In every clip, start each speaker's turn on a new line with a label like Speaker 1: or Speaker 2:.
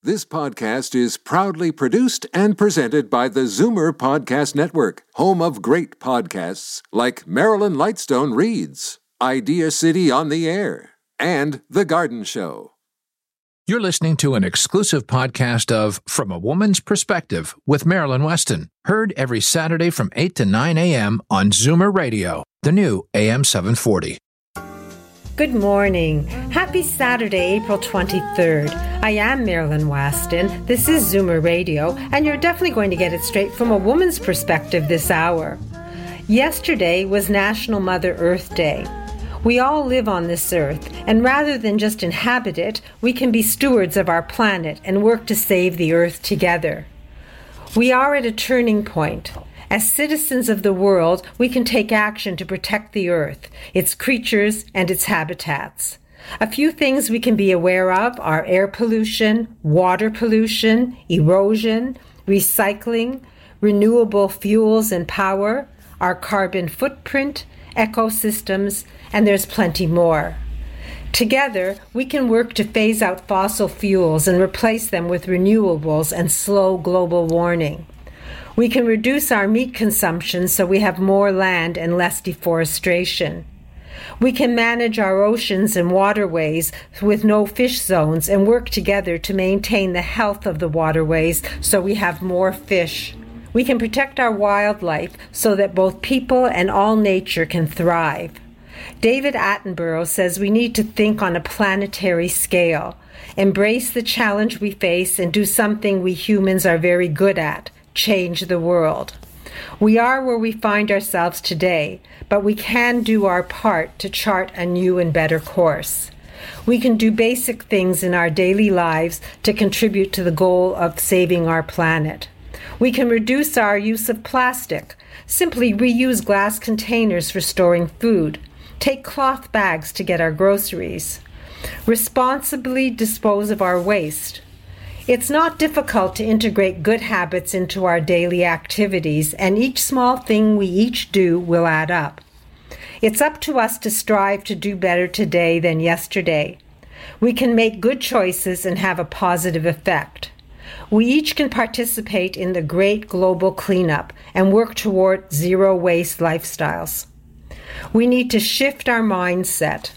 Speaker 1: This podcast is proudly produced and presented by the Zoomer Podcast Network, home of great podcasts like Marilyn Lightstone Reads, Idea City on the Air, and The Garden Show.
Speaker 2: You're listening to an exclusive podcast of From a Woman's Perspective with Marilyn Weston, heard every Saturday from 8 to 9 a.m. on Zoomer Radio, the new AM 740.
Speaker 3: Good morning. Happy Saturday, April 23rd. I am Marilyn Weston. This is Zoomer Radio, and you're definitely going to get it straight from a woman's perspective this hour. Yesterday was National Mother Earth Day. We all live on this earth, and rather than just inhabit it, we can be stewards of our planet and work to save the earth together. We are at a turning point. As citizens of the world, we can take action to protect the earth, its creatures, and its habitats. A few things we can be aware of are air pollution, water pollution, erosion, recycling, renewable fuels and power, our carbon footprint, ecosystems, and there's plenty more. Together, we can work to phase out fossil fuels and replace them with renewables and slow global warming. We can reduce our meat consumption so we have more land and less deforestation. We can manage our oceans and waterways with no fish zones and work together to maintain the health of the waterways so we have more fish. We can protect our wildlife so that both people and all nature can thrive. David Attenborough says we need to think on a planetary scale, embrace the challenge we face, and do something we humans are very good at: change the world. We are where we find ourselves today, but we can do our part to chart a new and better course. We can do basic things in our daily lives to contribute to the goal of saving our planet. We can reduce our use of plastic, simply reuse glass containers for storing food, take cloth bags to get our groceries, responsibly dispose of our waste. It's not difficult to integrate good habits into our daily activities, and each small thing we each do will add up. It's up to us to strive to do better today than yesterday. We can make good choices and have a positive effect. We each can participate in the great global cleanup and work toward zero-waste lifestyles. We need to shift our mindset.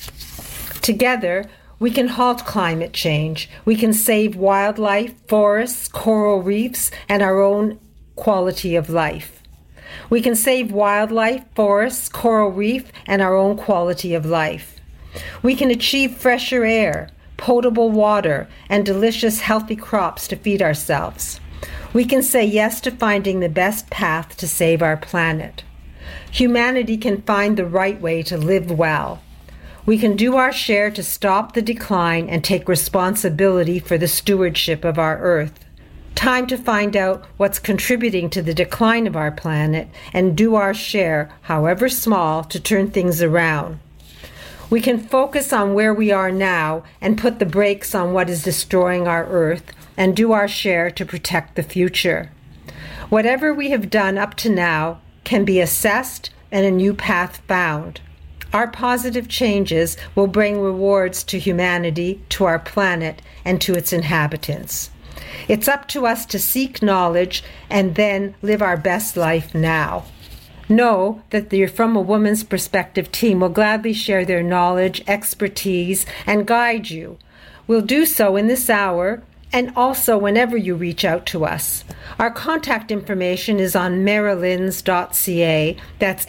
Speaker 3: Together, we can halt climate change. We can save wildlife, forests, coral reefs, and our own quality of life. We can save wildlife, forests, coral reef, and our own quality of life. We can achieve fresher air, potable water, and delicious, healthy crops to feed ourselves. We can say yes to finding the best path to save our planet. Humanity can find the right way to live well. We can do our share to stop the decline and take responsibility for the stewardship of our earth. Time to find out what's contributing to the decline of our planet and do our share, however small, to turn things around. We can focus on where we are now and put the brakes on what is destroying our earth and do our share to protect the future. Whatever we have done up to now can be assessed and a new path found. Our positive changes will bring rewards to humanity, to our planet, and to its inhabitants. It's up to us to seek knowledge and then live our best life now. Know that the From a Woman's Perspective team will gladly share their knowledge, expertise, and guide you. We'll do so in this hour and also whenever you reach out to us. Our contact information is on marilyns.ca. That's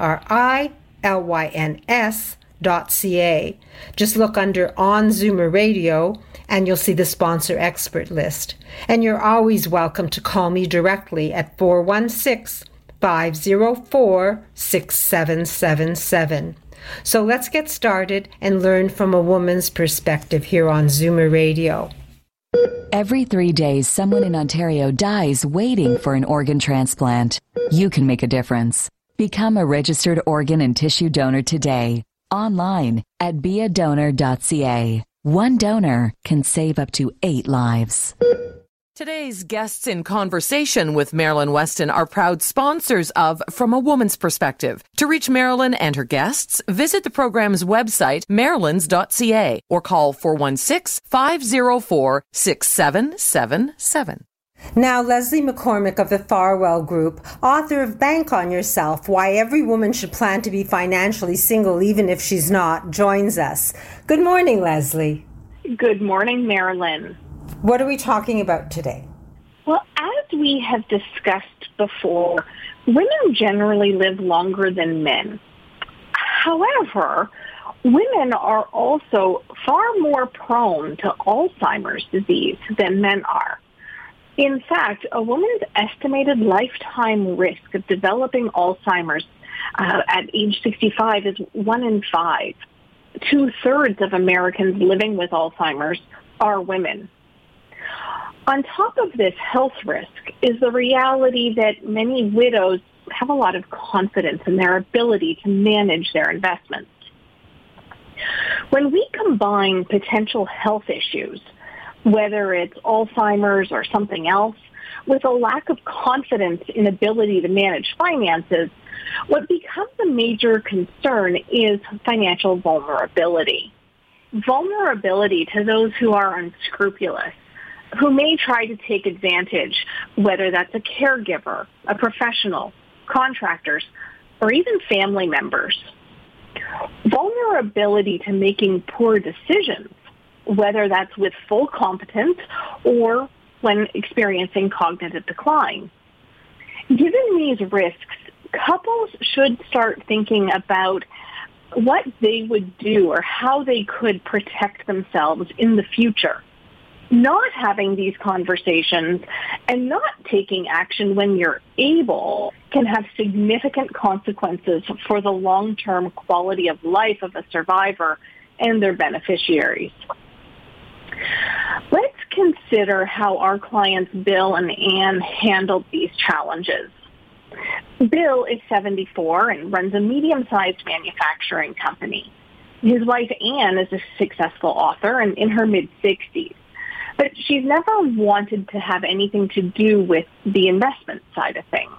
Speaker 3: MARILYNS.ca. Just look under On Zoomer Radio and you'll see the sponsor expert list. And you're always welcome to call me directly at 416-504-6777. So let's get started and learn from a woman's perspective here on Zoomer Radio.
Speaker 4: Every 3 days, someone in Ontario dies waiting for an organ transplant. You can make a difference. Become a registered organ and tissue donor today, online at beadonor.ca. One donor can save up to 8 lives.
Speaker 5: Today's guests in conversation with Marilyn Weston are proud sponsors of From a Woman's Perspective. To reach Marilyn and her guests, visit the program's website, marilyns.ca, or call 416-504-6777.
Speaker 3: Now, Leslie McCormick of the Farwell Group, author of Bank on Yourself, Why Every Woman Should Plan to Be Financially Single Even If She's Not, joins us. Good morning, Leslie.
Speaker 6: Good morning, Marilyn.
Speaker 3: What are we talking about today?
Speaker 6: Well, as we have discussed before, women generally live longer than men. However, women are also far more prone to Alzheimer's disease than men are. In fact, a woman's estimated lifetime risk of developing Alzheimer's at age 65 is 1 in 5. 2/3 of Americans living with Alzheimer's are women. On top of this health risk is the reality that many widows have a lot of confidence in their ability to manage their investments. When we combine potential health issues, whether it's Alzheimer's or something else, with a lack of confidence in ability to manage finances, what becomes a major concern is financial vulnerability. Vulnerability to those who are unscrupulous, who may try to take advantage, whether that's a caregiver, a professional, contractors, or even family members. Vulnerability to making poor decisions, whether that's with full competence or when experiencing cognitive decline. Given these risks, couples should start thinking about what they would do or how they could protect themselves in the future. Not having these conversations and not taking action when you're able can have significant consequences for the long-term quality of life of a survivor and their beneficiaries. Let's consider how our clients Bill and Ann handled these challenges. Bill is 74 and runs a medium-sized manufacturing company. His wife Ann is a successful author and in her mid-60s. But she's never wanted to have anything to do with the investment side of things.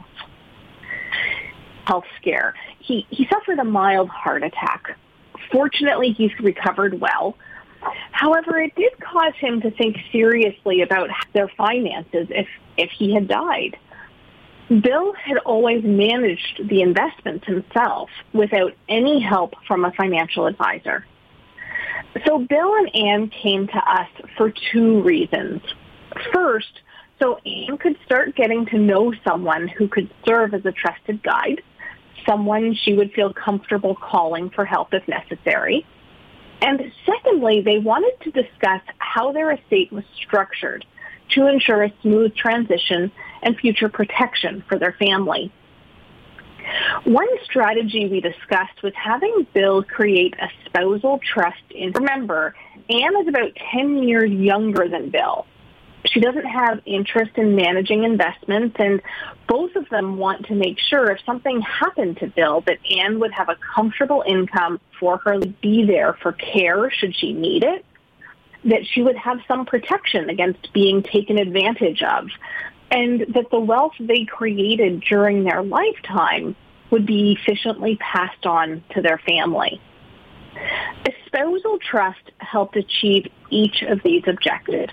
Speaker 6: Health scare. He suffered a mild heart attack. Fortunately, he's recovered well. However, it did cause him to think seriously about their finances if he had died. Bill had always managed the investments himself without any help from a financial advisor. So Bill and Ann came to us for 2 reasons. First, so Ann could start getting to know someone who could serve as a trusted guide, someone she would feel comfortable calling for help if necessary. And secondly, they wanted to discuss how their estate was structured to ensure a smooth transition and future protection for their family. One strategy we discussed was having Bill create a spousal trust. Remember, Ann is about 10 years younger than Bill. She doesn't have interest in managing investments, and both of them want to make sure if something happened to Bill that Ann would have a comfortable income for her to be there for care should she need it, that she would have some protection against being taken advantage of, and that the wealth they created during their lifetime would be efficiently passed on to their family. A spousal trust helped achieve each of these objectives.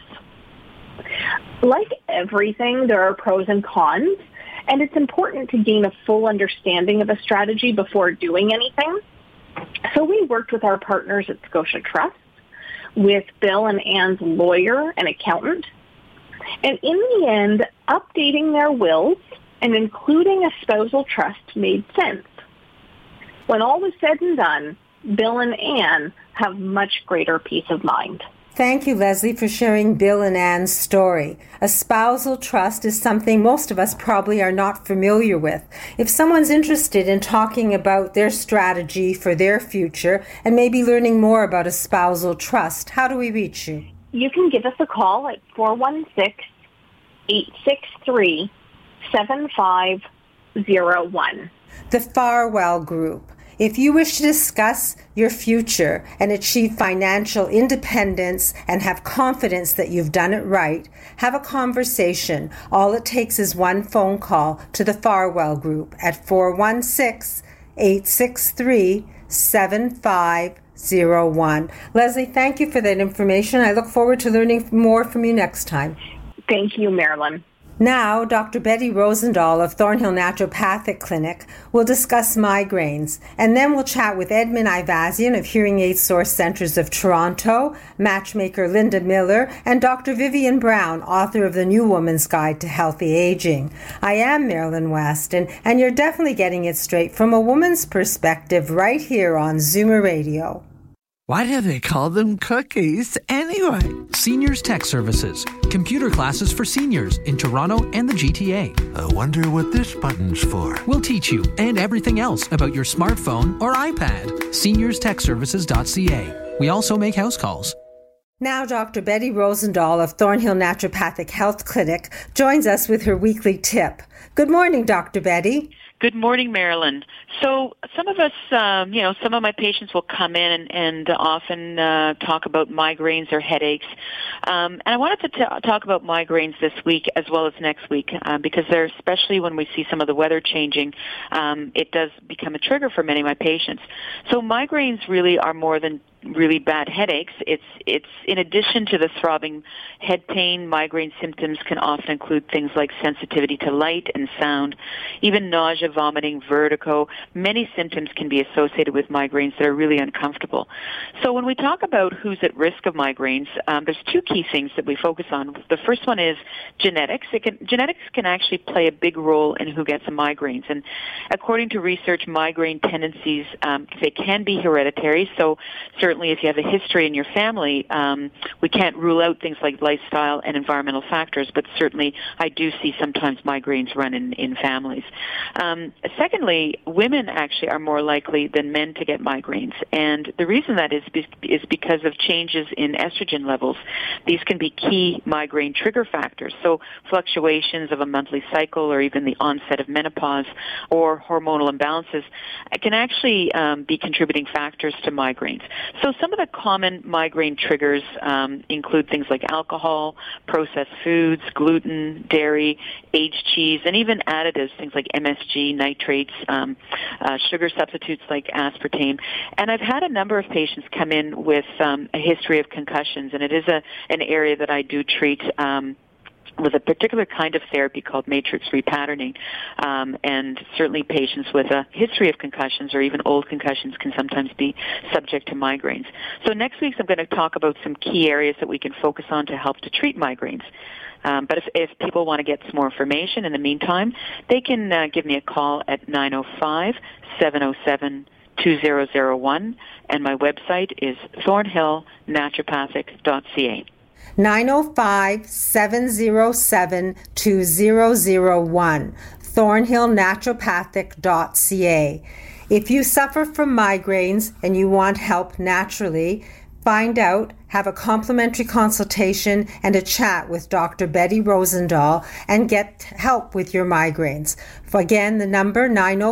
Speaker 6: Like everything, there are pros and cons, and it's important to gain a full understanding of a strategy before doing anything. So we worked with our partners at Scotia Trust, with Bill and Ann's lawyer and accountant, and in the end, updating their wills and including a spousal trust made sense. When all was said and done, Bill and Ann have much greater peace of mind.
Speaker 3: Thank you, Leslie, for sharing Bill and Ann's story. A spousal trust is something most of us probably are not familiar with. If someone's interested in talking about their strategy for their future and maybe learning more about a spousal trust, how do we reach you?
Speaker 6: You can give us a call at 416-863-7501.
Speaker 3: The Farwell Group. If you wish to discuss your future and achieve financial independence and have confidence that you've done it right, have a conversation. All it takes is one phone call to the Farwell Group at 416-863-7501. Leslie, thank you for that information. I look forward to learning more from you next time.
Speaker 6: Thank you, Marilyn.
Speaker 3: Now, Dr. Betty Rosendahl of Thornhill Naturopathic Clinic will discuss migraines, and then we'll chat with Edmund Ivazian of Hearing Aid Source Centers of Toronto, matchmaker Linda Miller, and Dr. Vivian Brown, author of The New Woman's Guide to Healthy Aging. I am Marilyn Weston, and you're definitely getting it straight from a woman's perspective right here on Zoomer Radio.
Speaker 7: Why do they call them cookies anyway?
Speaker 8: Seniors Tech Services. Computer classes for seniors in Toronto and the GTA.
Speaker 9: I wonder what this button's for.
Speaker 8: We'll teach you and everything else about your smartphone or iPad. SeniorsTechServices.ca. We also make house calls.
Speaker 3: Now, Dr. Betty Rosendahl of Thornhill Naturopathic Health Clinic joins us with her weekly tip. Good morning, Dr. Betty.
Speaker 10: Good morning, Marilyn. So some of us, some of my patients will come in and often talk about migraines or headaches. And I wanted to talk about migraines this week as well as next week because they're, especially when we see some of the weather changing, it does become a trigger for many of my patients. So migraines really are more than really bad headaches. It's in addition to the throbbing head pain, migraine symptoms can often include things like sensitivity to light and sound, even nausea, vomiting, vertigo. Many symptoms can be associated with migraines that are really uncomfortable. So when we talk about who's at risk of migraines, there's two key things that we focus on. The first one is genetics. Genetics can actually play a big role in who gets migraines. And according to research, migraine tendencies, they can be hereditary. So certainly if you have a history in your family, we can't rule out things like lifestyle and environmental factors, but certainly I do see sometimes migraines run in families. Secondly, women actually are more likely than men to get migraines, and the reason that is because of changes in estrogen levels. These can be key migraine trigger factors, so fluctuations of a monthly cycle or even the onset of menopause or hormonal imbalances can actually be contributing factors to migraines. So some of the common migraine triggers include things like alcohol, processed foods, gluten, dairy, aged cheese, and even additives, things like MSG, nitrates, sugar substitutes like aspartame. And I've had a number of patients come in with a history of concussions, and it is an area that I do treat with a particular kind of therapy called matrix repatterning. And certainly patients with a history of concussions or even old concussions can sometimes be subject to migraines. So next week I'm going to talk about some key areas that we can focus on to help to treat migraines. But if people want to get some more information in the meantime, they can give me a call at 905-707-2001, and my website is thornhillnaturopathic.ca.
Speaker 3: 905-707-2001, thornhillnaturopathic.ca. If you suffer from migraines and you want help naturally, find out, have a complimentary consultation and a chat with Dr. Betty Rosendahl and get help with your migraines. Again, the number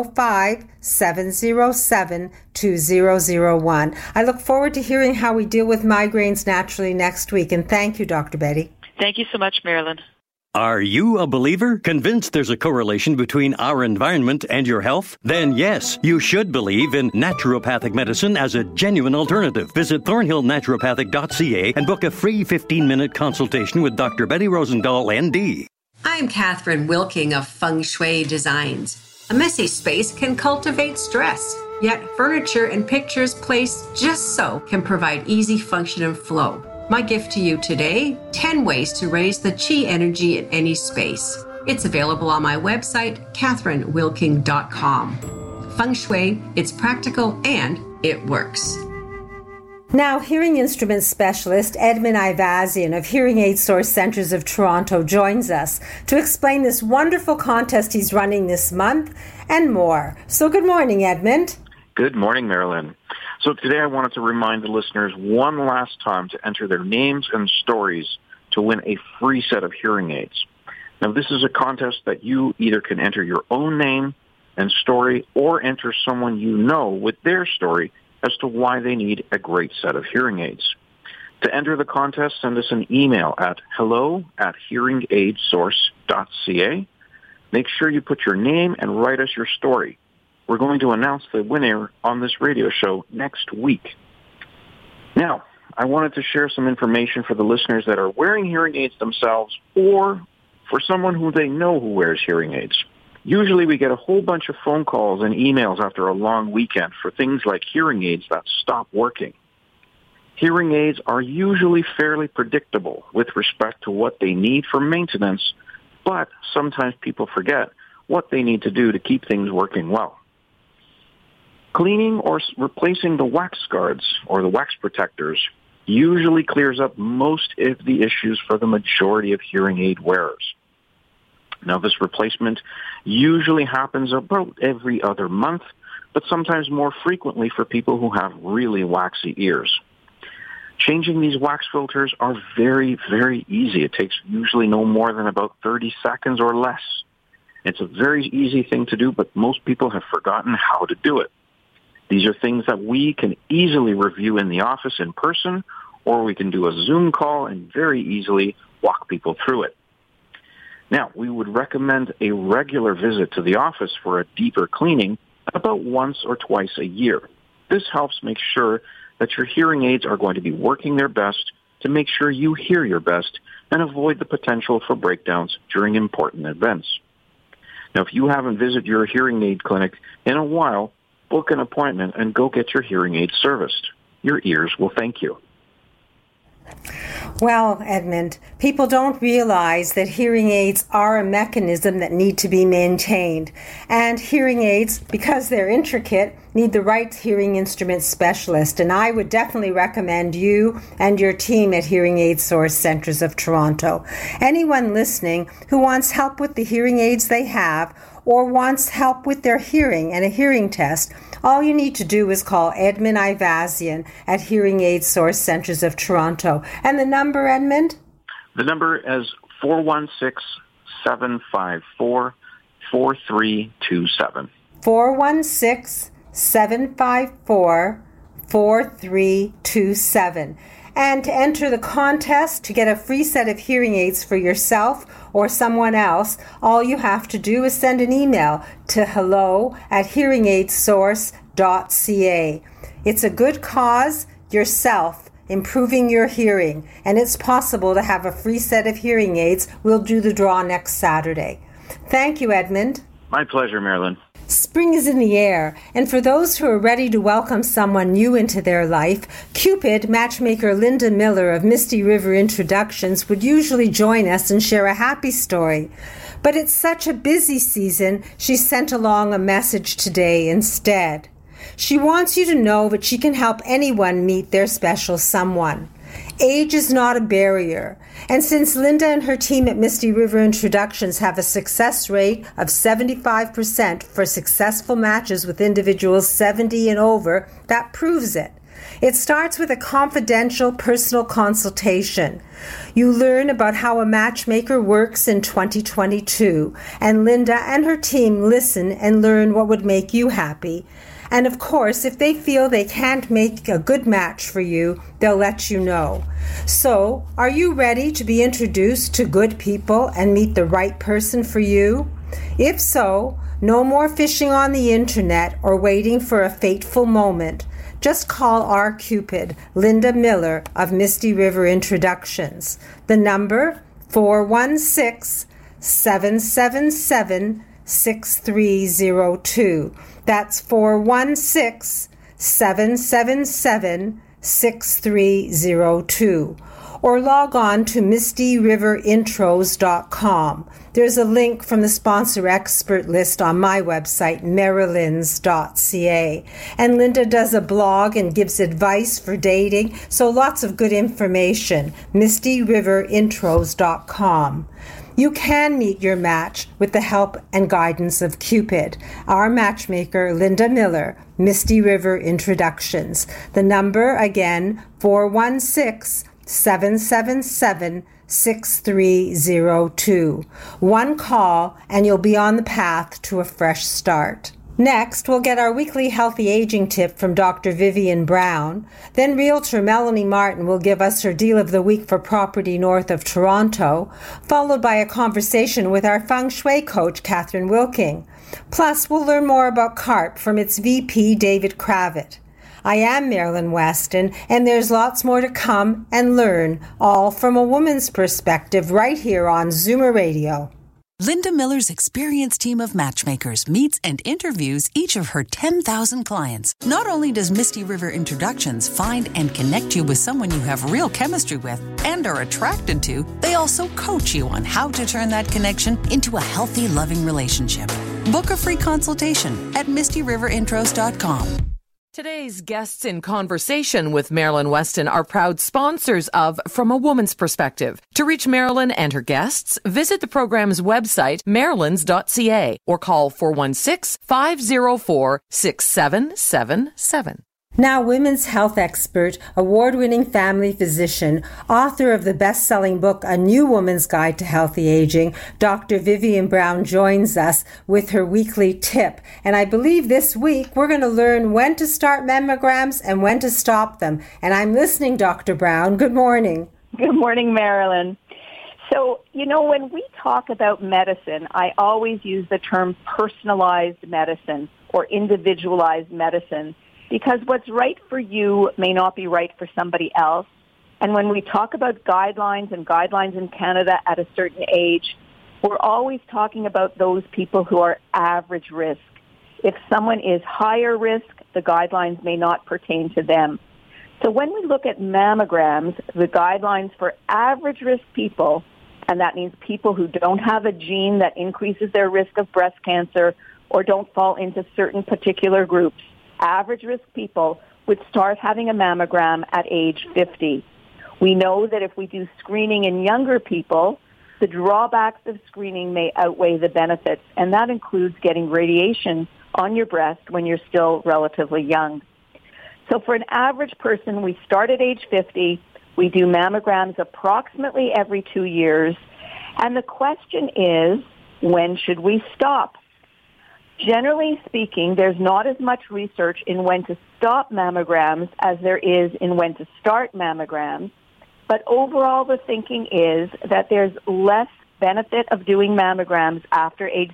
Speaker 3: 905-707-2001. I look forward to hearing how we deal with migraines naturally next week, and thank you, Dr. Betty.
Speaker 10: Thank you so much, Marilyn.
Speaker 11: Are you a believer? Convinced there's a correlation between our environment and your health? Then yes, you should believe in naturopathic medicine as a genuine alternative. Visit thornhillnaturopathic.ca and book a free 15-minute consultation with Dr. Betty Rosendahl, ND.
Speaker 12: I'm Catherine Wilking of Feng Shui Designs. A messy space can cultivate stress, yet furniture and pictures placed just so can provide easy function and flow. My gift to you today, 10 ways to raise the chi energy in any space. It's available on my website, catherinewilking.com. Feng Shui, it's practical and it works.
Speaker 3: Now, hearing instrument specialist Edmund Ivazian of Hearing Aid Source Centers of Toronto joins us to explain this wonderful contest he's running this month and more. So good morning, Edmund.
Speaker 13: Good morning, Marilyn. So today I wanted to remind the listeners one last time to enter their names and stories to win a free set of hearing aids. Now, this is a contest that you either can enter your own name and story, or enter someone you know with their story as to why they need a great set of hearing aids. To enter the contest, send us an email at hello@hearingaidsource.ca. Make sure you put your name and write us your story. We're going to announce the winner on this radio show next week. Now, I wanted to share some information for the listeners that are wearing hearing aids themselves or for someone who they know who wears hearing aids. Usually we get a whole bunch of phone calls and emails after a long weekend for things like hearing aids that stop working. Hearing aids are usually fairly predictable with respect to what they need for maintenance, but sometimes people forget what they need to do to keep things working well. Cleaning or replacing the wax guards or the wax protectors usually clears up most of the issues for the majority of hearing aid wearers. Now, this replacement usually happens about every other month, but sometimes more frequently for people who have really waxy ears. Changing these wax filters are very, very easy. It takes usually no more than about 30 seconds or less. It's a very easy thing to do, but most people have forgotten how to do it. These are things that we can easily review in the office in person, or we can do a Zoom call and very easily walk people through it. Now, we would recommend a regular visit to the office for a deeper cleaning about once or twice a year. This helps make sure that your hearing aids are going to be working their best to make sure you hear your best and avoid the potential for breakdowns during important events. Now, if you haven't visited your hearing aid clinic in a while, book an appointment and go get your hearing aids serviced. Your ears will thank you.
Speaker 3: Well, Edmund, people don't realize that hearing aids are a mechanism that need to be maintained. And hearing aids, because they're intricate, need the right hearing instrument specialist. And I would definitely recommend you and your team at Hearing Aid Source Centres of Toronto. Anyone listening who wants help with the hearing aids they have or wants help with their hearing and a hearing test, all you need to do is call Edmund Ivazian at Hearing Aid Source Centres of Toronto. And the number, Edmund?
Speaker 13: The number is 416-754-4327. 416-754-4327. And to enter the contest to get a free set of hearing aids for yourself or someone else, all you have to do is send an email to hello@hearingaidsource.ca. It's a good cause, yourself, improving your hearing, and it's possible to have a free set of hearing aids. We'll do the draw next Saturday. Thank you, Edmund. My pleasure, Marilyn.
Speaker 3: Spring is in the air, and for those who are ready to welcome someone new into their life, Cupid matchmaker Linda Miller of Misty River Introductions would usually join us and share a happy story. But it's such a busy season, she sent along a message today instead. She wants you to know that she can help anyone meet their special someone. Age is not a barrier, and since Linda and her team at Misty River Introductions have a success rate of 75% for successful matches with individuals 70 and over, that proves it. It starts with a confidential personal consultation. You learn about how a matchmaker works in 2022, and Linda and her team listen and learn what would make you happy. And of course, if they feel they can't make a good match for you, they'll let you know. So, are you ready to be introduced to good people and meet the right person for you? If so, no more fishing on the internet or waiting for a fateful moment. Just call our Cupid, Linda Miller of Misty River Introductions. The number, 416-777-6302. That's 416-777-6302. Or log on to mistyriverinTros.com. There's a link from the sponsor expert list on my website, marylands.ca. And Linda does a blog and gives advice for dating, so lots of good information, mistyriverinTros.com. You can meet your match with the help and guidance of Cupid. Our matchmaker, Linda Miller, Misty River Introductions. The number, again, 416-777-6302. 6302. One call and you'll be on the path to a fresh start. Next, we'll get our weekly healthy aging tip from Dr. Vivian Brown. Then realtor Melanie Martin will give us her deal of the week for property north of Toronto, followed by a conversation with our feng shui coach, Catherine Wilking. Plus, we'll learn more about CARP from its VP, David Kravitz. I am Marilyn Weston, and there's lots more to come and learn, all from a woman's perspective, right here on Zoomer Radio.
Speaker 14: Linda Miller's experienced team of matchmakers meets and interviews each of her 10,000 clients. Not only does Misty River Introductions find and connect you with someone you have real chemistry with and are attracted to, they also coach you on how to turn that connection into a healthy, loving relationship. Book a free consultation at MistyRiverIntros.com.
Speaker 5: Today's guests in conversation with Marilyn Weston are proud sponsors of From a Woman's Perspective. To reach Marilyn and her guests, visit the program's website, marilyns.ca, or call 416-504-6777.
Speaker 3: Now, women's health expert, award-winning family physician, author of the best-selling book, A New Woman's Guide to Healthy Aging, Dr. Vivian Brown joins us with her weekly tip. And I believe this week we're going to learn when to start mammograms and when to stop them. And I'm listening, Dr. Brown. Good morning.
Speaker 6: Good morning, Marilyn. So, when we talk about medicine, I always use the term personalized medicine or individualized medicine, because what's right for you may not be right for somebody else. And when we talk about guidelines and guidelines in Canada at a certain age, we're always talking about those people who are average risk. If someone is higher risk, the guidelines may not pertain to them. So when we look at mammograms, the guidelines for average risk people, and that means people who don't have a gene that increases their risk of breast cancer or don't fall into certain particular groups, average risk people would start having a mammogram at age 50. We know that if we do screening in younger people, the drawbacks of screening may outweigh the benefits, and that includes getting radiation on your breast when you're still relatively young. So for an average person, we start at age 50. We do mammograms approximately every 2 years. And the question is, when should we stop? Generally speaking, there's not as much research in when to stop mammograms as there is in when to start mammograms. But overall, the thinking is that there's less benefit of doing mammograms after age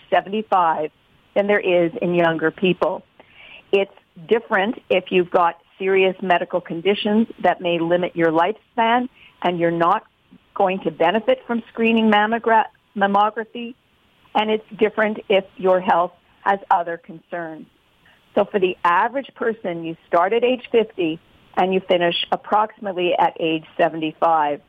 Speaker 6: 75 than there is in younger people. It's different if you've got serious medical conditions that may limit your lifespan and you're not going to benefit from screening mammography. And it's different if your health has other concerns. So for the average person, you start at age 50 and you finish approximately at age 75.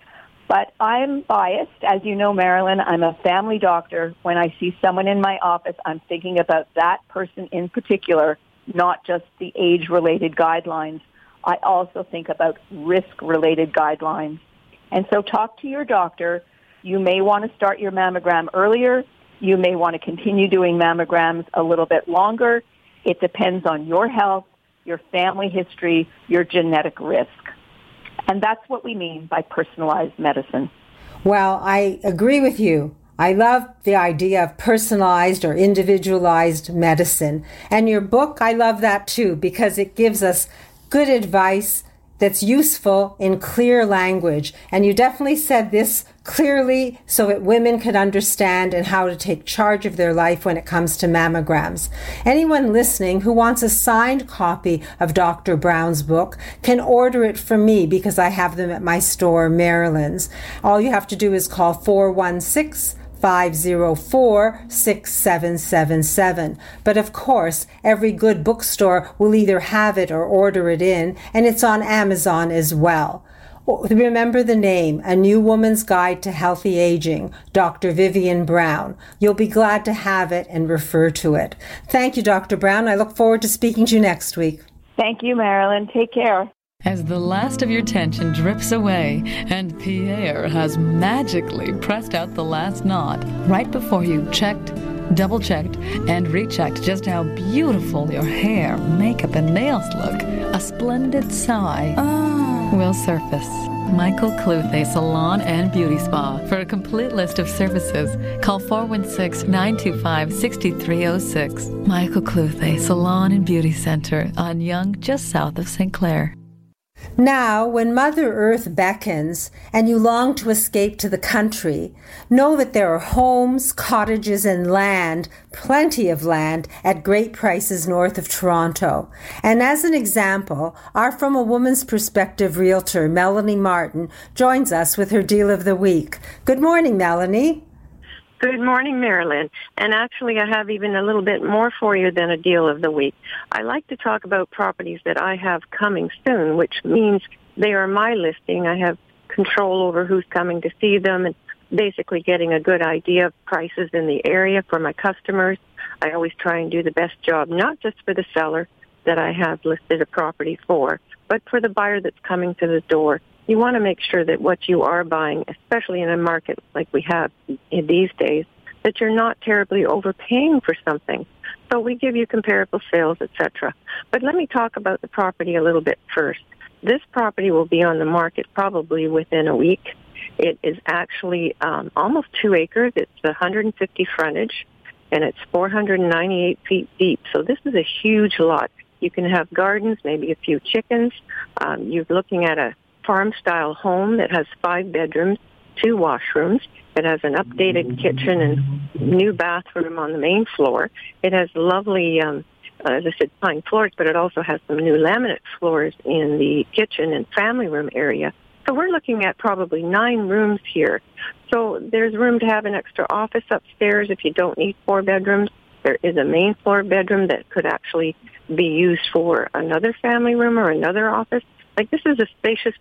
Speaker 6: But I'm biased. As you know, Marilyn, I'm a family doctor. When I see someone in my office, I'm thinking about that person in particular, not just the age-related guidelines. I also think about risk-related guidelines. And so talk to your doctor. You may want to start your mammogram earlier. You may want to continue doing mammograms a little bit longer. It depends on your health, your family history, your genetic risk. And that's what we mean by personalized medicine.
Speaker 3: Well, I agree with you. I love the idea of personalized or individualized medicine. And your book, I love that too, because it gives us good advice that's useful in clear language. And you definitely said this clearly so that women could understand and how to take charge of their life when it comes to mammograms. Anyone listening who wants a signed copy of Dr. Brown's book can order it from me because I have them at my store, Marilyn's. All you have to do is call 416-504-6777. But of course, every good bookstore will either have it or order it in, and it's on Amazon as well. Remember the name, A New Woman's Guide to Healthy Aging, Dr. Vivian Brown. You'll be glad to have it and refer to it. Thank you, Dr. Brown. I look forward to speaking to you next week.
Speaker 6: Thank you, Marilyn. Take care.
Speaker 15: As the last of your tension drips away and Pierre has magically pressed out the last knot right before you checked, double-checked, and rechecked just how beautiful your hair, makeup, and nails look, a splendid sigh will surface. Michael Cluthe Salon and Beauty Spa. For a complete list of services, call 416-925-6306. Michael Cluthe Salon and Beauty Center on Yonge, just south of St. Clair.
Speaker 3: Now, when Mother Earth beckons and you long to escape to the country, know that there are homes, cottages, and land, plenty of land, at great prices north of Toronto. And as an example, our From a Woman's Perspective realtor, Melanie Martin, joins us with her Deal of the Week. Good morning, Melanie.
Speaker 16: Good morning, Marilyn. And actually, I have even a little bit more for you than a deal of the week. I like to talk about properties that I have coming soon, which means they are my listing. I have control over who's coming to see them and basically getting a good idea of prices in the area for my customers. I always try and do the best job, not just for the seller that I have listed a property for, but for the buyer that's coming to the door. You want to make sure that what you are buying, especially in a market like we have in these days, that you're not terribly overpaying for something. So we give you comparable sales, etc. But let me talk about the property a little bit first. This property will be on the market probably within a week. It is actually almost 2 acres. It's 150 frontage, and it's 498 feet deep. So this is a huge lot. You can have gardens, maybe a few chickens. You're looking at a farm-style home that has 5 bedrooms, 2 washrooms. It has an updated kitchen and new bathroom on the main floor. It has lovely, as I said, pine floors, but it also has some new laminate floors in the kitchen and family room area. So we're looking at probably 9 rooms here. So there's room to have an extra office upstairs if you don't need 4 bedrooms. There is a main floor bedroom that could actually be used for another family room or another office. Like, this is a spacious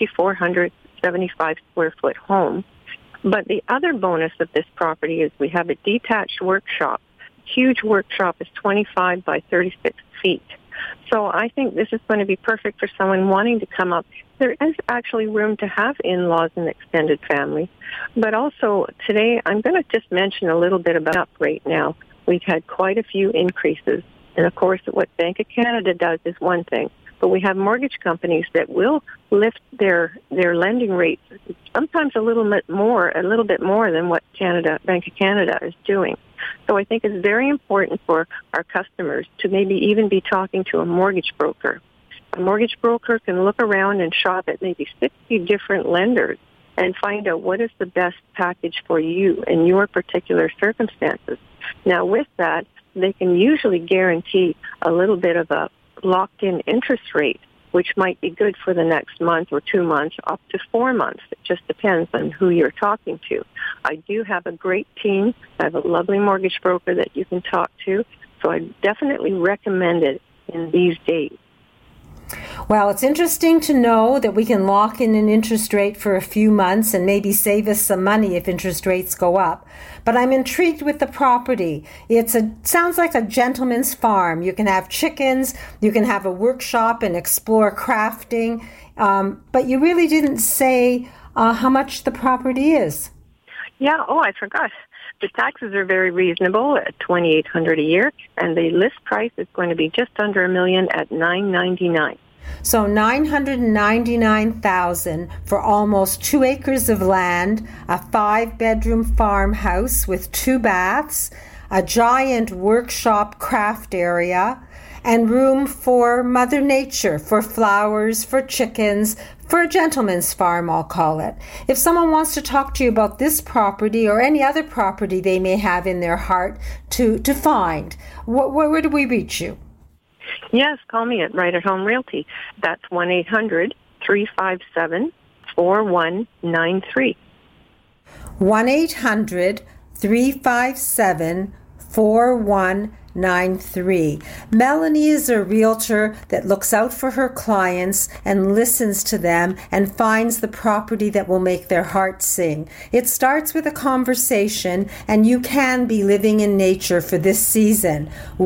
Speaker 16: 2,475 square foot home. But the other bonus of this property is we have a detached workshop. Huge workshop is 25 by 36 feet. So I think this is going to be perfect for someone wanting to come up. There is actually room to have in-laws and extended family. But also today I'm going to just mention a little bit about right now. We've had quite a few increases. And of course what Bank of Canada does is one thing. But we have mortgage companies that will lift their lending rates sometimes a little bit more than what Bank of Canada is doing. So I think it's very important for our customers to maybe even be talking to a mortgage broker. A mortgage broker can look around and shop at maybe 60 different lenders and find out what is the best package for you in your particular circumstances. Now with that, they can usually guarantee a little bit of a locked-in interest rate, which might be good for the next month or 2 months, up to 4 months. It just depends on who you're talking to. I do have a great team. I have a lovely mortgage broker that you can talk to, so I definitely recommend it in these days.
Speaker 3: Well, it's interesting to know that we can lock in an interest rate for a few months and maybe save us some money if interest rates go up. But I'm intrigued with the property. Sounds like a gentleman's farm. You can have chickens, you can have a workshop and explore crafting, but you really didn't say how much the property is.
Speaker 16: Yeah, I forgot. The taxes are very reasonable at $2,800 a year, and the list price is going to be just under $1 million at $999,000.
Speaker 3: So $999,000 for almost 2 acres of land, a 5-bedroom farmhouse with 2 baths, a giant workshop craft area, and room for Mother Nature, for flowers, for chickens, for a gentleman's farm, I'll call it. If someone wants to talk to you about this property or any other property they may have in their heart to find, where do we reach you?
Speaker 16: Yes, call me at Right at Home Realty. That's 1-800-357-4193.
Speaker 3: 1-800-357-4193. Melanie is a realtor that looks out for her clients and listens to them and finds the property that will make their heart sing. It starts with a conversation, and you can be living in nature for this season.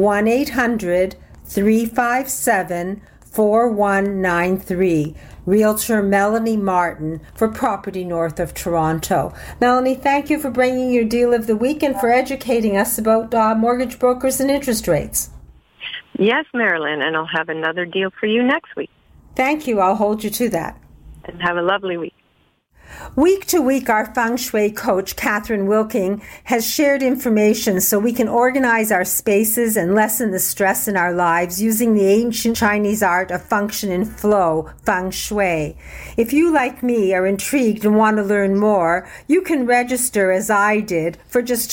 Speaker 3: 1-800-357-4193. Realtor Melanie Martin for property north of Toronto. Melanie, thank you for bringing your deal of the week and for educating us about mortgage brokers and interest rates.
Speaker 16: Yes, Marilyn, and I'll have another deal for you next week.
Speaker 3: Thank you. I'll hold you to that.
Speaker 16: and have a lovely week.
Speaker 3: Week to week, our feng shui coach, Catherine Wilking, has shared information so we can organize our spaces and lessen the stress in our lives using the ancient Chinese art of function and flow, feng shui. If you, like me, are intrigued and want to learn more, you can register, as I did, for just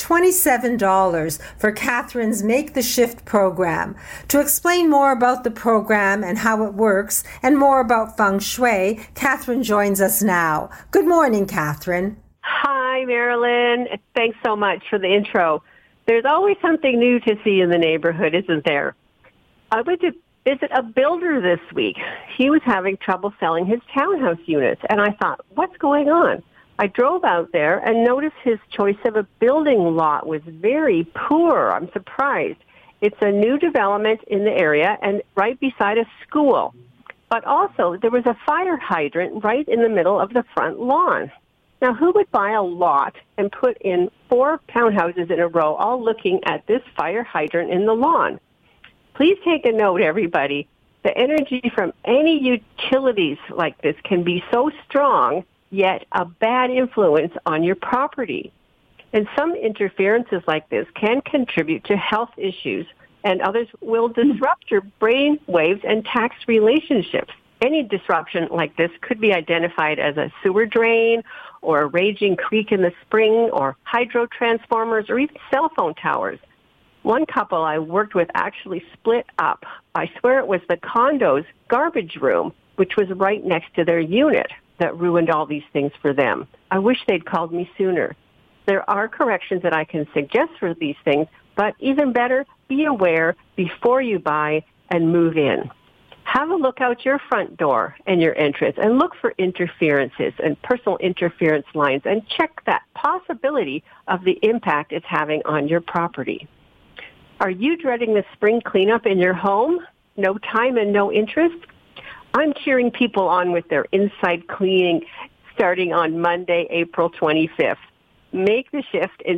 Speaker 3: $27 for Catherine's Make the Shift program. To explain more about the program and how it works, and more about feng shui, Catherine joins us now. Good morning, Catherine.
Speaker 17: Hi, Marilyn. Thanks so much for the intro. There's always something new to see in the neighborhood, isn't there? I went to visit a builder this week. He was having trouble selling his townhouse units, and I thought, what's going on? I drove out there and noticed his choice of a building lot was very poor. I'm surprised. It's a new development in the area and right beside a school. But also, there was a fire hydrant right in the middle of the front lawn. Now, who would buy a lot and put in 4 townhouses in a row, all looking at this fire hydrant in the lawn? Please take a note, everybody. The energy from any utilities like this can be so strong, yet a bad influence on your property. And some interferences like this can contribute to health issues, and others will disrupt your brain waves and tax relationships. Any disruption like this could be identified as a sewer drain or a raging creek in the spring or hydro transformers or even cell phone towers. One couple I worked with actually split up. I swear it was the condo's garbage room, which was right next to their unit, that ruined all these things for them. I wish they'd called me sooner. There are corrections that I can suggest for these things, but even better, be aware before you buy and move in. Have a look out your front door and your entrance and look for interferences and personal interference lines and check that possibility of the impact it's having on your property. Are you dreading the spring cleanup in your home? No time and no interest? I'm cheering people on with their inside cleaning starting on Monday, April 25th. Make the Shift in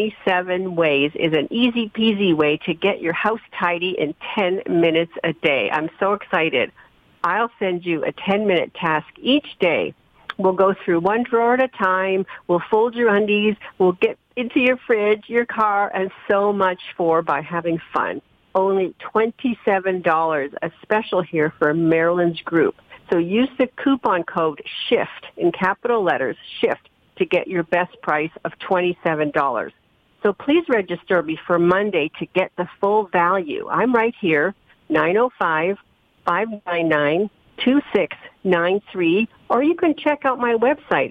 Speaker 17: 27 ways is an easy-peasy way to get your house tidy in 10 minutes a day. I'm so excited. I'll send you a 10-minute task each day. We'll go through one drawer at a time. We'll fold your undies. We'll get into your fridge, your car, and so much more by having fun. Only $27, a special here for Marilyn's group. So use the coupon code SHIFT in capital letters, SHIFT, to get your best price of $27. So please register before Monday to get the full value. I'm right here, 905-599-2693, or you can check out my website,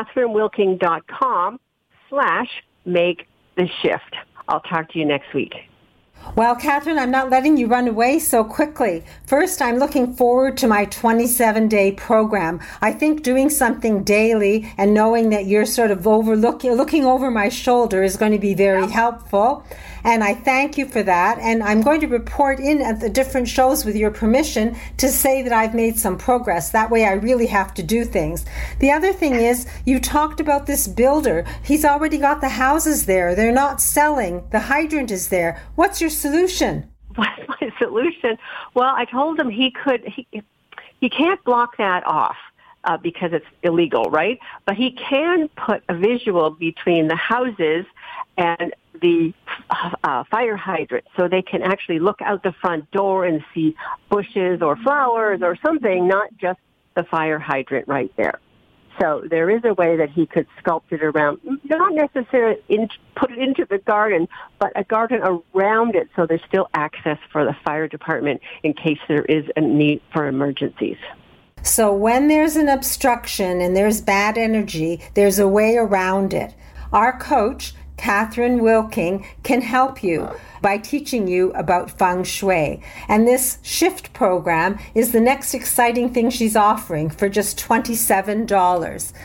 Speaker 17: catherinewilking.com/make-the-shift. I'll talk to you next week.
Speaker 3: Well, Catherine, I'm not letting you run away so quickly. First, I'm looking forward to my 27-day program. I think doing something daily and knowing that you're sort of looking over my shoulder is going to be very helpful. And I thank you for that. And I'm going to report in at the different shows with your permission to say that I've made some progress. That way I really have to do things. The other thing is, you talked about this builder. He's already got the houses there. They're not selling. The hydrant is there. What's your solution?
Speaker 17: What's my solution? Well, I told him he can't block that off because it's illegal, right? But he can put a visual between the houses and the fire hydrant so they can actually look out the front door and see bushes or flowers or something, not just the fire hydrant right there. So there is a way that he could sculpt it around, not necessarily put it into the garden, but a garden around it so there's still access for the fire department in case there is a need for emergencies.
Speaker 3: So when there's an obstruction and there's bad energy, there's a way around it. Our coach, Catherine Wilking, can help you by teaching you about feng shui. And this shift program is the next exciting thing she's offering for just $27.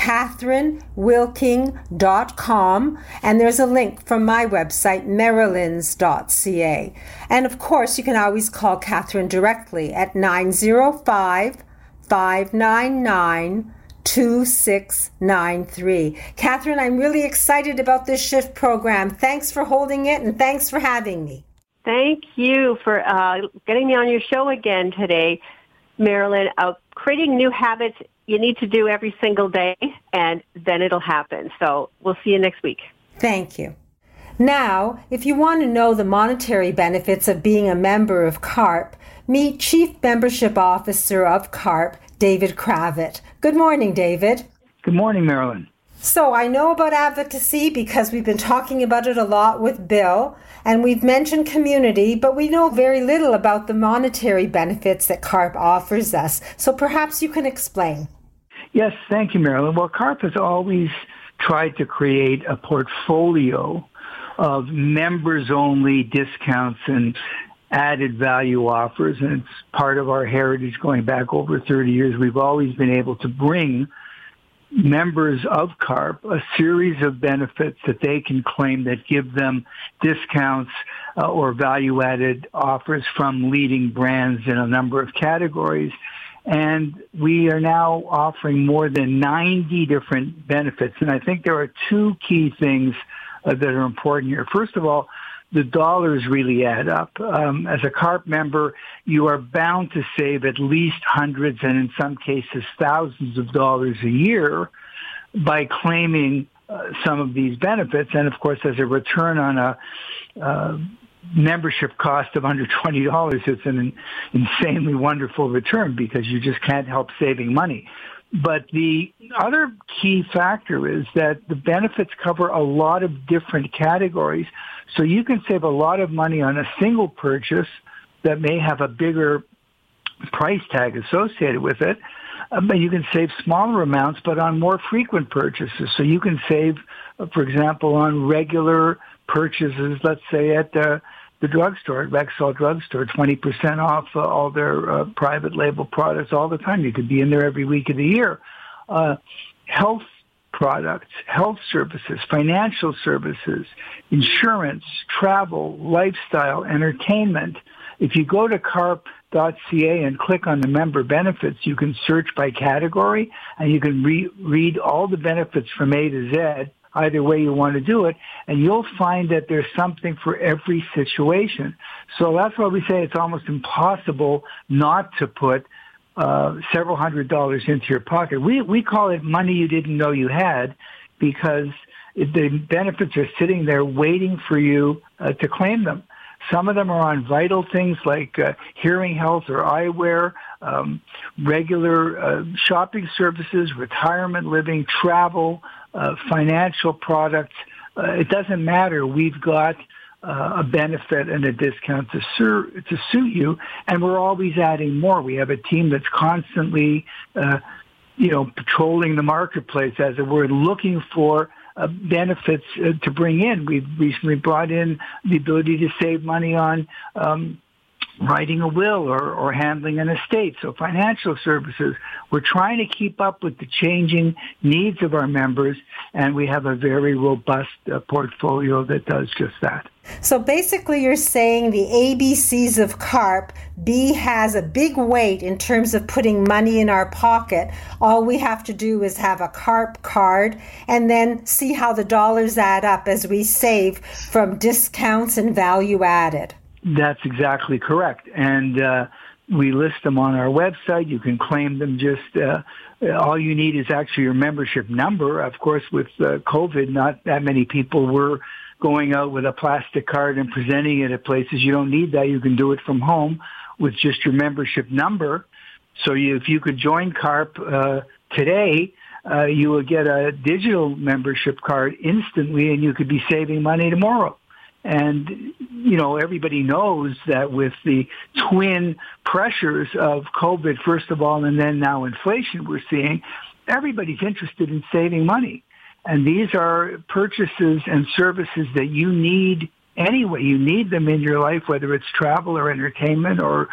Speaker 3: CatherineWilking.com, and there's a link from my website, marilyns.ca. And of course, you can always call Catherine directly at 905-599-2693. Catherine, I'm really excited about this shift program. Thanks for holding it and thanks for having me.
Speaker 17: Thank you for getting me on your show again today, Marilyn. Creating new habits you need to do every single day, and then it'll happen. So we'll see you next week.
Speaker 3: Thank you. Now, if you want to know the monetary benefits of being a member of CARP, meet Chief Membership Officer of CARP, David Kravitz. Good morning, David.
Speaker 18: Good morning, Marilyn.
Speaker 3: So I know about advocacy because we've been talking about it a lot with Bill, and we've mentioned community, but we know very little about the monetary benefits that CARP offers us. So perhaps you can explain.
Speaker 18: Yes, thank you, Marilyn. Well, CARP has always tried to create a portfolio of members-only discounts and added value offers, and it's part of our heritage going back over 30 years. We've always been able to bring members of CARP a series of benefits that they can claim that give them discounts or value-added offers from leading brands in a number of categories. And we are now offering more than 90 different benefits. And I think there are two key things that are important here. First of all, the dollars really add up. As a CARP member, you are bound to save at least hundreds and in some cases thousands of dollars a year by claiming some of these benefits. And of course, as a return on a membership cost of under $20, it's an insanely wonderful return because you just can't help saving money. But the other key factor is that the benefits cover a lot of different categories. So you can save a lot of money on a single purchase that may have a bigger price tag associated with it. But you can save smaller amounts, but on more frequent purchases. So you can save, for example, on regular purchases, let's say at the drugstore, Rexall drugstore, 20% off all their private label products all the time. You could be in there every week of the year. Health products, health services, financial services, insurance, travel, lifestyle, entertainment. If you go to carp.ca and click on the member benefits, you can search by category and you can read all the benefits from A to Z, either way you want to do it, and you'll find that there's something for every situation. So that's why we say it's almost impossible not to put several $100s into your pocket. We call it money you didn't know you had because the benefits are sitting there waiting for you to claim them. Some of them are on vital things like hearing health or eyewear, regular shopping services, retirement living, travel, financial products. It doesn't matter. We've got a benefit and a discount to suit you, and we're always adding more. We have a team that's constantly, patrolling the marketplace, as it were, looking for benefits to bring in. We've recently brought in the ability to save money on writing a will or handling an estate. So financial services, we're trying to keep up with the changing needs of our members, and we have a very robust portfolio that does just that.
Speaker 3: So basically you're saying the ABCs of CARP, B has a big weight in terms of putting money in our pocket. All we have to do is have a CARP card and then see how the dollars add up as we save from discounts and value added.
Speaker 18: That's exactly correct. And we list them on our website. You can claim them just, all you need is actually your membership number. Of course, with COVID, not that many people were going out with a plastic card and presenting it at places. You don't need that. You can do it from home with just your membership number. So if you could join CARP today, you will get a digital membership card instantly, and you could be saving money tomorrow. And, everybody knows that with the twin pressures of COVID, first of all, and then now inflation we're seeing, everybody's interested in saving money. And these are purchases and services that you need anyway. You need them in your life, whether it's travel or entertainment or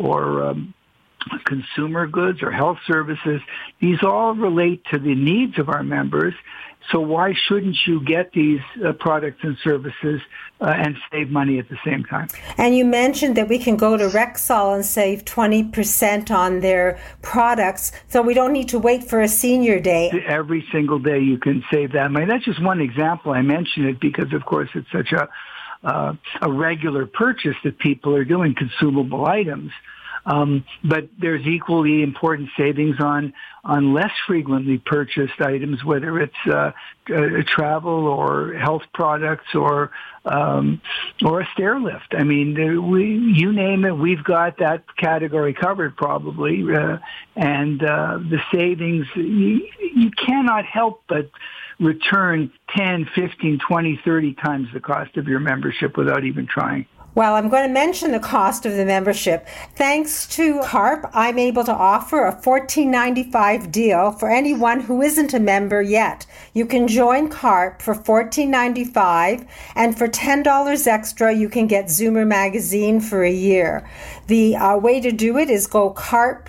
Speaker 18: consumer goods or health services. These all relate to the needs of our members. So why shouldn't you get these products and services and save money at the same time?
Speaker 3: And you mentioned that we can go to Rexall and save 20% on their products, so we don't need to wait for a senior day.
Speaker 18: Every single day you can save that money. That's just one example. I mention it because, of course, it's such a regular purchase that people are doing, consumable items. But there's equally important savings on less frequently purchased items, whether it's travel or health products or a stair lift. I mean, you name it, we've got that category covered probably. And the savings, you cannot help but return 10, 15, 20, 30 times the cost of your membership without even trying.
Speaker 3: Well, I'm going to mention the cost of the membership. Thanks to CARP, I'm able to offer a $14.95 deal for anyone who isn't a member yet. You can join CARP for $14.95, and for $10 extra, you can get Zoomer Magazine for a year. The way to do it is go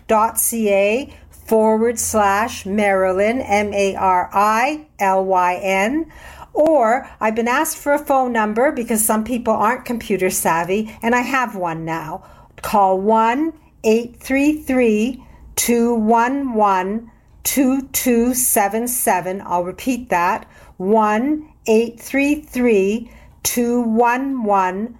Speaker 3: carp.ca/Marilyn, MARILYN. Or I've been asked for a phone number because some people aren't computer savvy, and I have one now. Call 1-833-211-2277. I'll repeat that. 1-833-211-2277.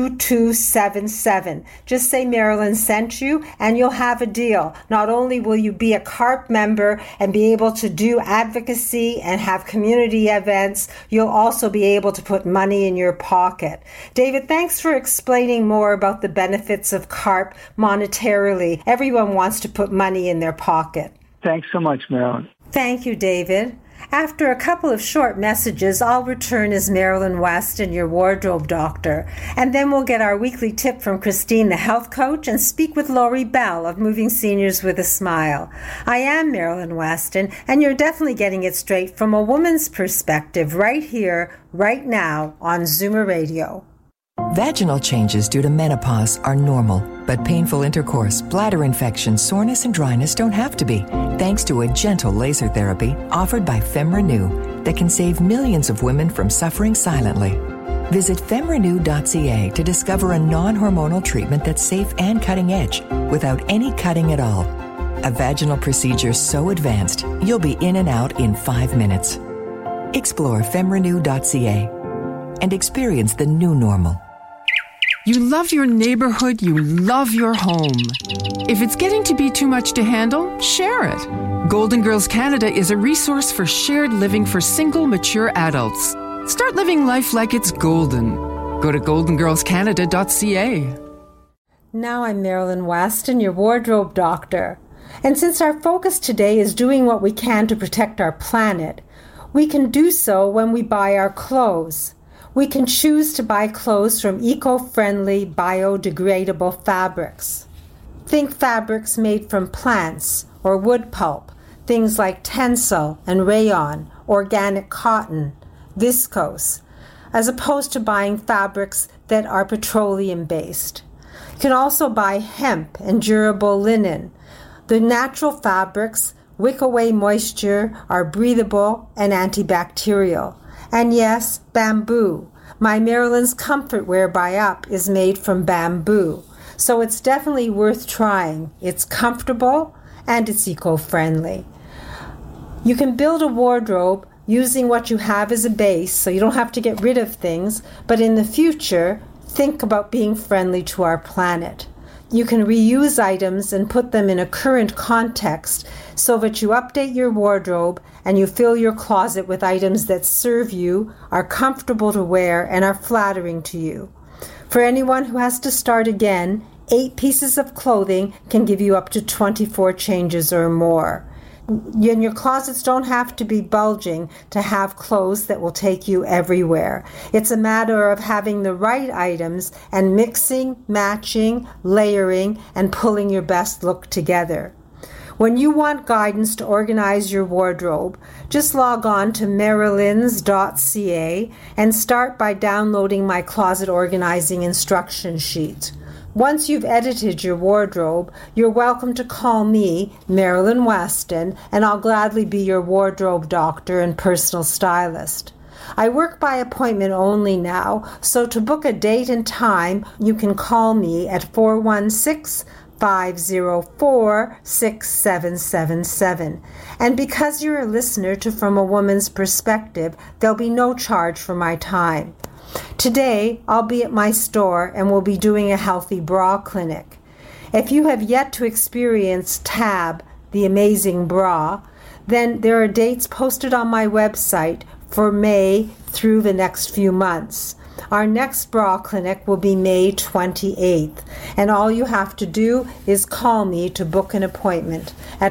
Speaker 3: Just say Marilyn sent you and you'll have a deal. Not only will you be a CARP member and be able to do advocacy and have community events, you'll also be able to put money in your pocket. David, thanks for explaining more about the benefits of CARP monetarily. Everyone wants to put money in their pocket.
Speaker 18: Thanks so much, Marilyn.
Speaker 3: Thank you, David. After a couple of short messages, I'll return as Marilyn Weston, your wardrobe doctor. And then we'll get our weekly tip from Christine, the health coach, and speak with Laurie Bell of Moving Seniors with a Smile. I am Marilyn Weston, and you're definitely getting it straight from a woman's perspective right here, right now on Zoomer Radio.
Speaker 19: Vaginal changes due to menopause are normal, but painful intercourse, bladder infection, soreness, and dryness don't have to be, thanks to a gentle laser therapy offered by FemRenew that can save millions of women from suffering silently. Visit femrenew.ca to discover a non-hormonal treatment that's safe and cutting edge without any cutting at all. A vaginal procedure so advanced, you'll be in and out in 5 minutes. Explore femrenew.ca and experience the new normal.
Speaker 20: You love your neighborhood, you love your home. If it's getting to be too much to handle, share it. Golden Girls Canada is a resource for shared living for single, mature adults. Start living life like it's golden. Go to goldengirlscanada.ca.
Speaker 3: Now I'm Marilyn Weston, your wardrobe doctor. And since our focus today is doing what we can to protect our planet, we can do so when we buy our clothes. We can choose to buy clothes from eco-friendly, biodegradable fabrics. Think fabrics made from plants or wood pulp, things like tencel and rayon, organic cotton, viscose, as opposed to buying fabrics that are petroleum-based. You can also buy hemp and durable linen. The natural fabrics wick away moisture, are breathable, and antibacterial. And yes, bamboo. My Marilyn's Comfort Wear by Up is made from bamboo. So it's definitely worth trying. It's comfortable and it's eco-friendly. You can build a wardrobe using what you have as a base, so you don't have to get rid of things, but in the future, think about being friendly to our planet. You can reuse items and put them in a current context so that you update your wardrobe and you fill your closet with items that serve you, are comfortable to wear, and are flattering to you. For anyone who has to start again, 8 pieces of clothing can give you up to 24 changes or more. And your closets don't have to be bulging to have clothes that will take you everywhere. It's a matter of having the right items and mixing, matching, layering, and pulling your best look together. When you want guidance to organize your wardrobe, just log on to marilyns.ca and start by downloading my closet organizing instruction sheet. Once you've edited your wardrobe, you're welcome to call me, Marilyn Weston, and I'll gladly be your wardrobe doctor and personal stylist. I work by appointment only now, so to book a date and time, you can call me at 416-504-6777. And because you're a listener to From a Woman's Perspective, there'll be no charge for my time. Today, I'll be at my store and we'll be doing a healthy bra clinic. If you have yet to experience Tab, the amazing bra, then there are dates posted on my website for May through the next few months. Our next bra clinic will be May 28th, and all you have to do is call me to book an appointment at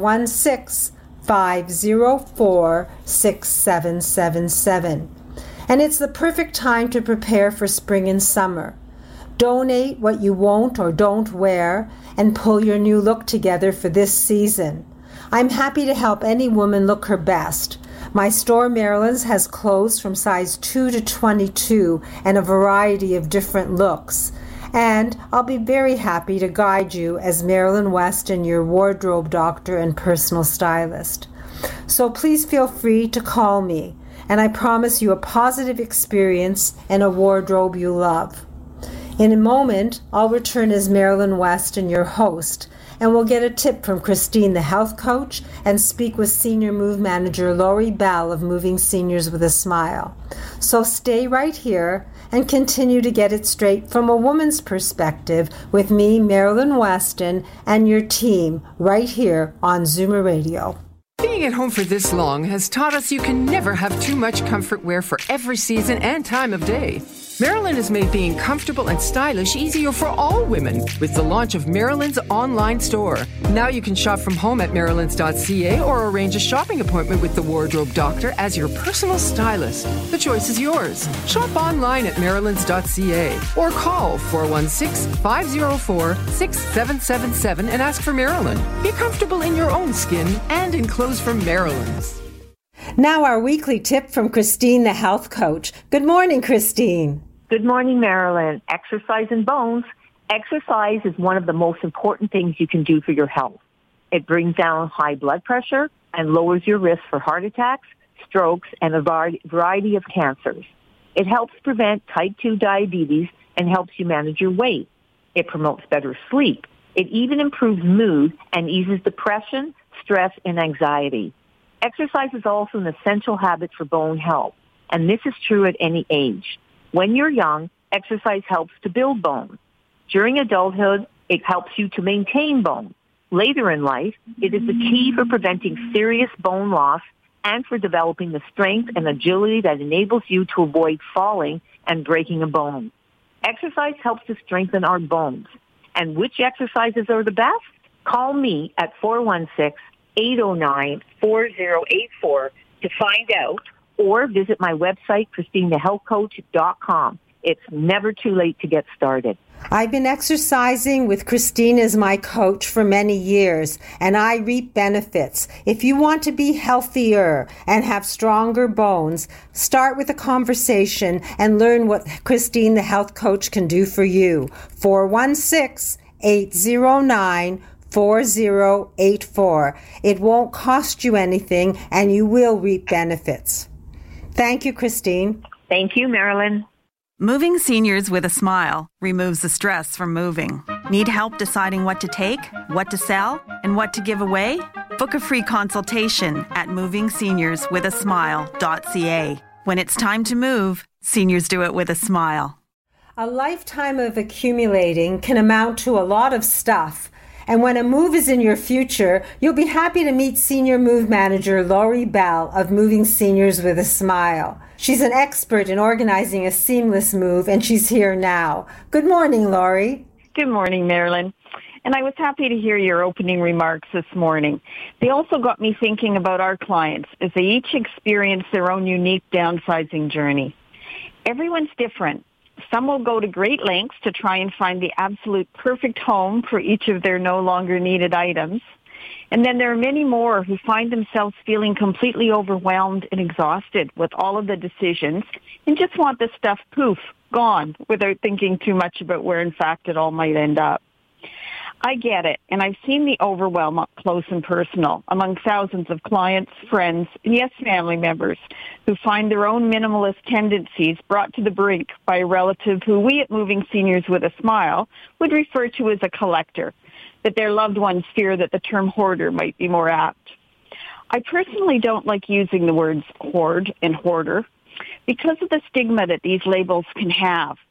Speaker 3: 416-504-6777. And it's the perfect time to prepare for spring and summer. Donate what you won't or don't wear and pull your new look together for this season. I'm happy to help any woman look her best. My store, Marilyn's, has clothes from size 2 to 22 and a variety of different looks. And I'll be very happy to guide you as Marilyn Weston, your wardrobe doctor and personal stylist. So please feel free to call me, and I promise you a positive experience and a wardrobe you love. In a moment, I'll return as Marilyn Weston, your host, and we'll get a tip from Christine, the health coach, and speak with Senior Move Manager Lori Bell of Moving Seniors with a Smile. So stay right here and continue to get it straight from a woman's perspective with me, Marilyn Weston, and your team right here on Zoomer Radio.
Speaker 20: Being at home for this long has taught us you can never have too much comfort wear for every season and time of day. Marilyn has made being comfortable and stylish easier for all women with the launch of Marilyn's online store. Now you can shop from home at marilyns.ca or arrange a shopping appointment with the wardrobe doctor as your personal stylist. The choice is yours. Shop online at marilyns.ca or call 416-504-6777 and ask for Marilyn. Be comfortable in your own skin and in clothes from Marilyn's.
Speaker 3: Now our weekly tip from Christine, the health coach. Good morning, Christine.
Speaker 21: Good morning, Marilyn. Exercise and bones. Exercise is one of the most important things you can do for your health. It brings down high blood pressure and lowers your risk for heart attacks, strokes, and a variety of cancers. It helps prevent type 2 diabetes and helps you manage your weight. It promotes better sleep. It even improves mood and eases depression, stress, and anxiety. Exercise is also an essential habit for bone health, and this is true at any age. When you're young, exercise helps to build bone. During adulthood, it helps you to maintain bone. Later in life, it is the key for preventing serious bone loss and for developing the strength and agility that enables you to avoid falling and breaking a bone. Exercise helps to strengthen our bones. And which exercises are the best? Call me at 416-809-4084 to find out, or visit my website, ChristineTheHealthCoach.com. It's never too late to get started.
Speaker 3: I've been exercising with Christine as my coach for many years, and I reap benefits. If you want to be healthier and have stronger bones, start with a conversation and learn what Christine, the health coach, can do for you. 416-809-4084. It won't cost you anything, and you will reap benefits. Thank you, Christine.
Speaker 21: Thank you, Marilyn.
Speaker 22: Moving Seniors with a Smile removes the stress from moving. Need help deciding what to take, what to sell, and what to give away? Book a free consultation at movingseniorswithasmile.ca. When it's time to move, seniors do it with a smile.
Speaker 3: A lifetime of accumulating can amount to a lot of stuff. And when a move is in your future, you'll be happy to meet Senior Move Manager Lori Bell of Moving Seniors with a Smile. She's an expert in organizing a seamless move, and she's here now. Good morning, Lori.
Speaker 23: Good morning, Marilyn. And I was happy to hear your opening remarks this morning. They also got me thinking about our clients as they each experience their own unique downsizing journey. Everyone's different. Some will go to great lengths to try and find the absolute perfect home for each of their no longer needed items. And then there are many more who find themselves feeling completely overwhelmed and exhausted with all of the decisions and just want the stuff, poof, gone, without thinking too much about where, in fact, it all might end up. I get it, and I've seen the overwhelm up close and personal among thousands of clients, friends, and yes, family members who find their own minimalist tendencies brought to the brink by a relative who we at Moving Seniors with a Smile would refer to as a collector, that their loved ones fear that the term hoarder might be more apt. I personally don't like using the words hoard and hoarder because of the stigma that these labels can have.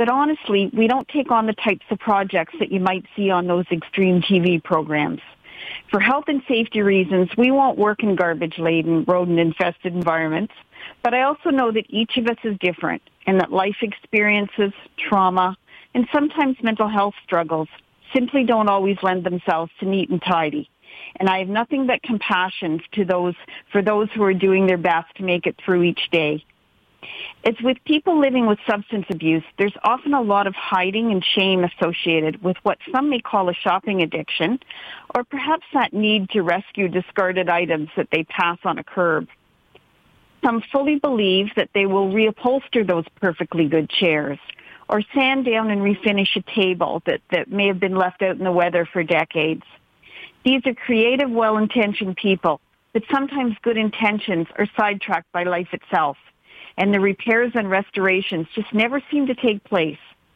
Speaker 23: that honestly, we don't take on the types of projects that you might see on those extreme TV programs. For health and safety reasons, we won't work in garbage-laden, rodent-infested environments, but I also know that each of us is different and that life experiences, trauma, and sometimes mental health struggles simply don't always lend themselves to neat and tidy. And I have nothing but compassion for those who are doing their best to make it through each day. As with people living with substance abuse, there's often a lot of hiding and shame associated with what some may call a shopping addiction, or perhaps that need to rescue discarded items that they pass on a curb. Some fully believe that they will reupholster those perfectly good chairs, or sand down and refinish a table that may have been left out in the weather for decades. These are creative, well-intentioned people, but sometimes good intentions are sidetracked by life itself, and the repairs and restorations just never seem to take place.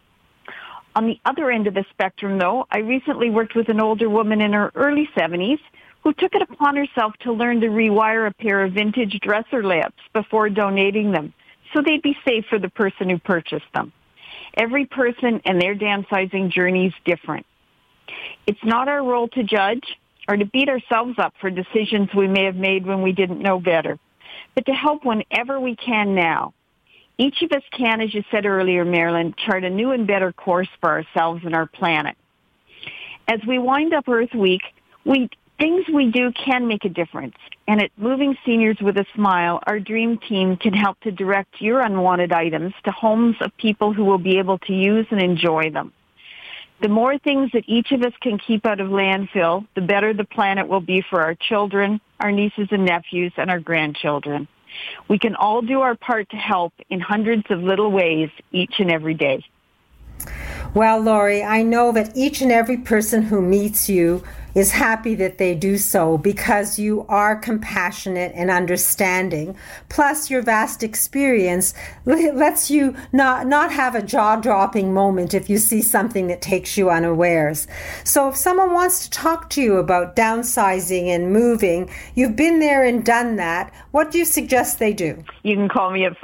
Speaker 23: On the other end of the spectrum, though, I recently worked with an older woman in her early 70s who took it upon herself to learn to rewire a pair of vintage dresser lamps before donating them, so they'd be safe for the person who purchased them. Every person and their downsizing journey is different. It's not our role to judge or to beat ourselves up for decisions we may have made when we didn't know better, but to help whenever we can now. Each of us can, as you said earlier, Marilyn, chart a new and better course for ourselves and our planet. As we wind up Earth Week, things we do can make a difference. And at Moving Seniors with a Smile, our dream team can help to direct your unwanted items to homes of people who will be able to use and enjoy them. The more things that each of us can keep out of landfill, the better the planet will be for our children, our nieces and nephews, and our grandchildren. We can all do our part to help in hundreds of little ways each and every day.
Speaker 3: Well, Lori, I know that each and every person who meets you is happy that they do so because you are compassionate and understanding. Plus, your vast experience lets you not have a jaw-dropping moment if you see something that takes you unawares. So if someone wants to talk to you about downsizing and moving, you've been there and done that. What do you suggest they do?
Speaker 23: You can call me at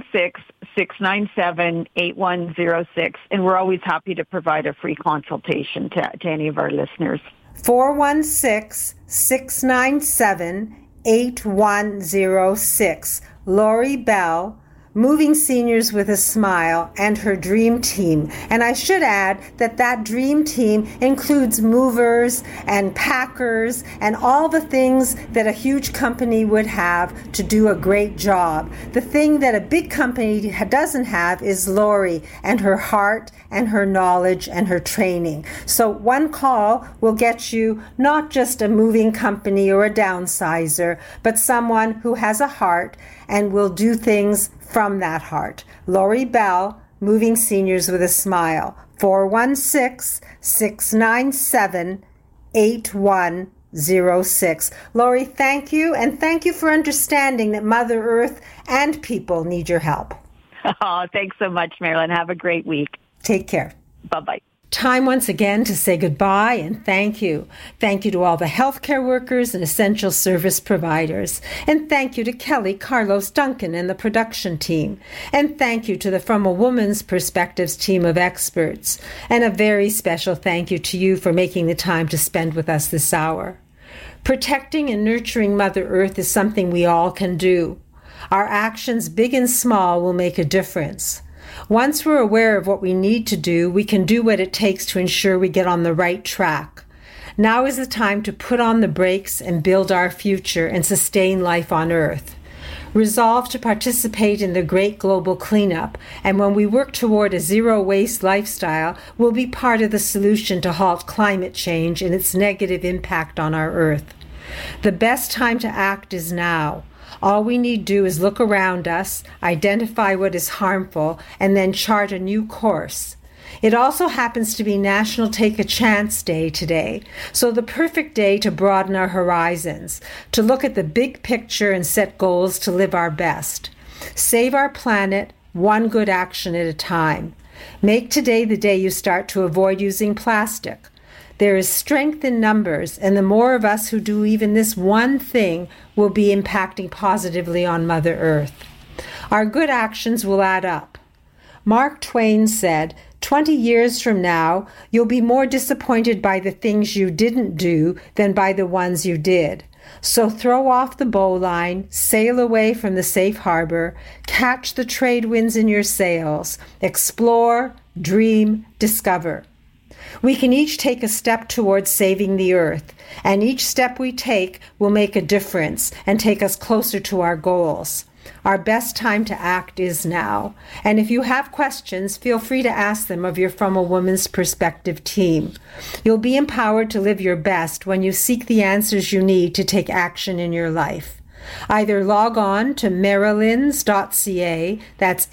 Speaker 23: 416-697-8106, and we're always happy to provide a free consultation to any of our listeners.
Speaker 3: 416-697-8106. Lori Bell, Moving Seniors with a Smile, and her dream team. And I should add that dream team includes movers and packers and all the things that a huge company would have to do a great job. The thing that a big company doesn't have is Lori and her heart and her knowledge and her training. So one call will get you not just a moving company or a downsizer, but someone who has a heart and will do things from that heart. Lori Bell, Moving Seniors with a Smile. 416-697-8106. Lori, thank you, and thank you for understanding that Mother Earth and people need your help.
Speaker 23: Oh, thanks so much, Marilyn. Have a great week.
Speaker 3: Take care.
Speaker 23: Bye-bye.
Speaker 3: Time once again to say goodbye and thank you. Thank you to all the healthcare workers and essential service providers. And thank you to Kelly, Carlos, Duncan, and the production team. And thank you to the From a Woman's Perspectives team of experts. And a very special thank you to you for making the time to spend with us this hour. Protecting and nurturing Mother Earth is something we all can do. Our actions, big and small, will make a difference. Once we're aware of what we need to do, we can do what it takes to ensure we get on the right track. Now is the time to put on the brakes and build our future and sustain life on Earth. Resolve to participate in the great global cleanup, and when we work toward a zero-waste lifestyle, we'll be part of the solution to halt climate change and its negative impact on our Earth. The best time to act is now. All we need to do is look around us, identify what is harmful, and then chart a new course. It also happens to be National Take a Chance Day today, so the perfect day to broaden our horizons, to look at the big picture and set goals to live our best. Save our planet, one good action at a time. Make today the day you start to avoid using plastic. There is strength in numbers, and the more of us who do even this one thing will be impacting positively on Mother Earth. Our good actions will add up. Mark Twain said, 20 years from now, you'll be more disappointed by the things you didn't do than by the ones you did. So throw off the bowline, sail away from the safe harbor, catch the trade winds in your sails, explore, dream, discover. We can each take a step towards saving the earth, and each step we take will make a difference and take us closer to our goals. Our best time to act is now. And if you have questions, feel free to ask them of your From a Woman's Perspective team. You'll be empowered to live your best when you seek the answers you need to take action in your life. Either log on to marilyns.ca, that's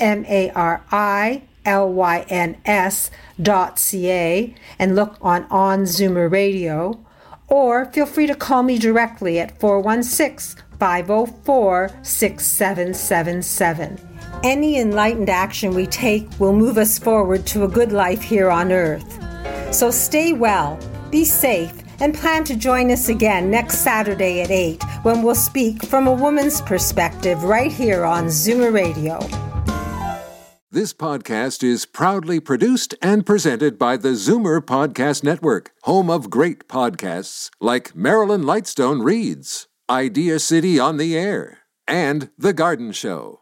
Speaker 3: MARILYNS.ca, and look on Zoomer Radio, or feel free to call me directly at 416-504-6777. Any enlightened action we take will move us forward to a good life here on Earth. So stay well, be safe, and plan to join us again next Saturday at 8 when we'll speak from a woman's perspective right here on Zoomer Radio.
Speaker 1: This podcast is proudly produced and presented by the Zoomer Podcast Network, home of great podcasts like Marilyn Lightstone Reads, Idea City on the Air, and The Garden Show.